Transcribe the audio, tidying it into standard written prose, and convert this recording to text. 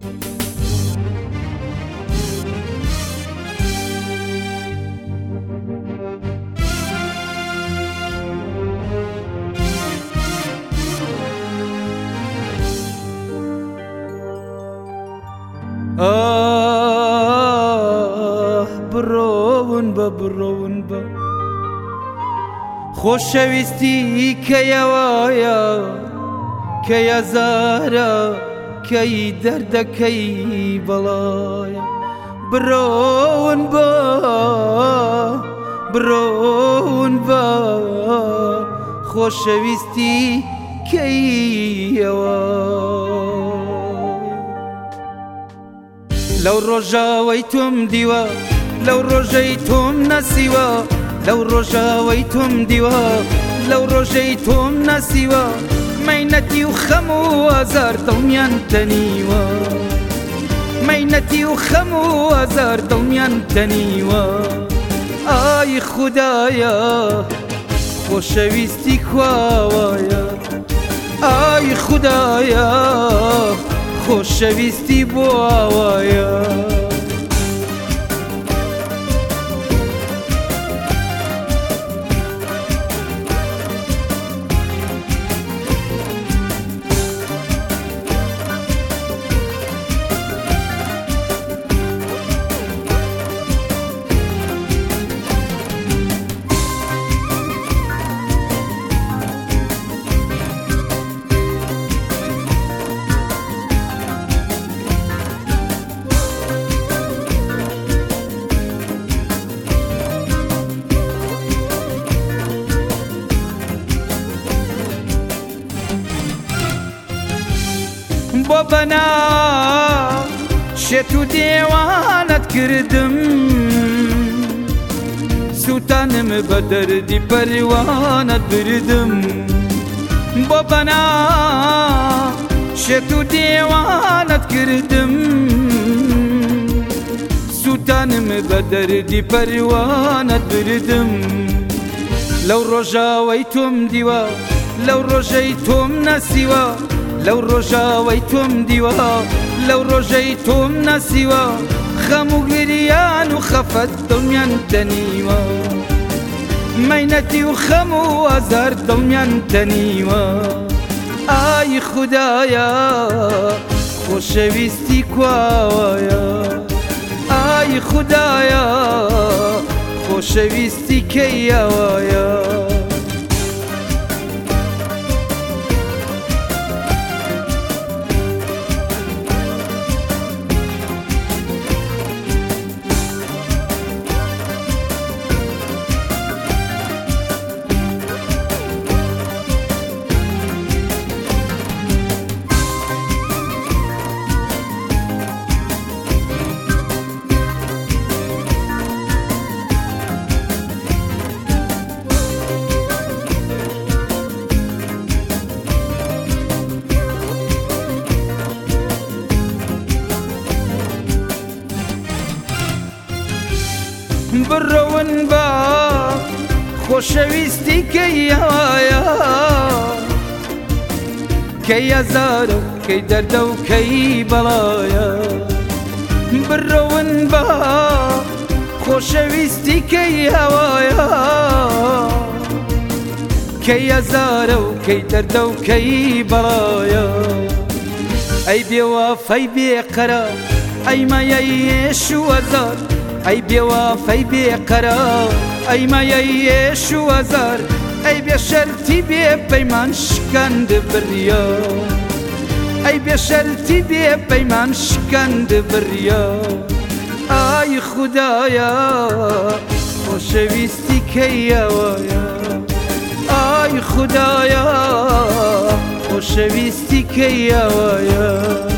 بڕۆون بە خۆشەویستی کەیەوایە کەی ئەزارە کەی دەردەکەی بەڵایە بڕۆون بە خۆشەویستی کەیەوایە لەو ڕۆژاوەی تۆم دیوە لەو ڕۆژەی تۆم نەسیوە لەو ڕۆژاوەی تۆم دیوە لەو ڕۆژەی تۆم نەسیوە مەینەتی و خەم و ئازار دڵمیان تەنیوە مەینەتی و خەم و ئازار دڵمیان تەنیوە ئای خودایە خۆشەویستی کواوایە ئای خودایە خۆشەویستی بۆ ئاوایە بۆ بەنا شێت و دێوانت کردم سووتانم بە دەردی پەروانت بردم بۆ بەنا شێت و دێوانت کردم سووتانم بە دەردی پەروانت بردم لەو ڕۆژاوەی تۆم دیوە لەو ڕۆژەی تۆم نەسیوە لەو ڕۆژاوەی تۆم دیوە لەو ڕۆژەی تۆم نەسیوە خەم و گریان و خەفەت دڵمیان تەنیوە مەینەتی و خەم و ئازار دڵمیان تەنیوە ئای خودایە خۆشەویستی کواوایە ئای خودایە خۆشەویستی کەیەوایە بڕۆون بە خۆشەویستی کەیەوایە کەی ئەزارە کەی دەردە و کەی بەڵایە بڕۆون بە خۆشەویستی کەیەوایە کەی ئەزارە و کەی دەردە و کەی بەڵایە ئەی بێوافەی بێقەرار ئەی مایەیێش و ئەزار ئەی بێوافەی بێقەرار ئەی مایەیێش و ئەزار ئەی بێشەرتی بێ پەیمان شکەند بڕیا ئەی بێشەرتی بێ پەیمان شکەند بڕیا ئای خودایە خۆشەویستی کەیەوایە ئای خودایە خۆشەویستی کەیەوایە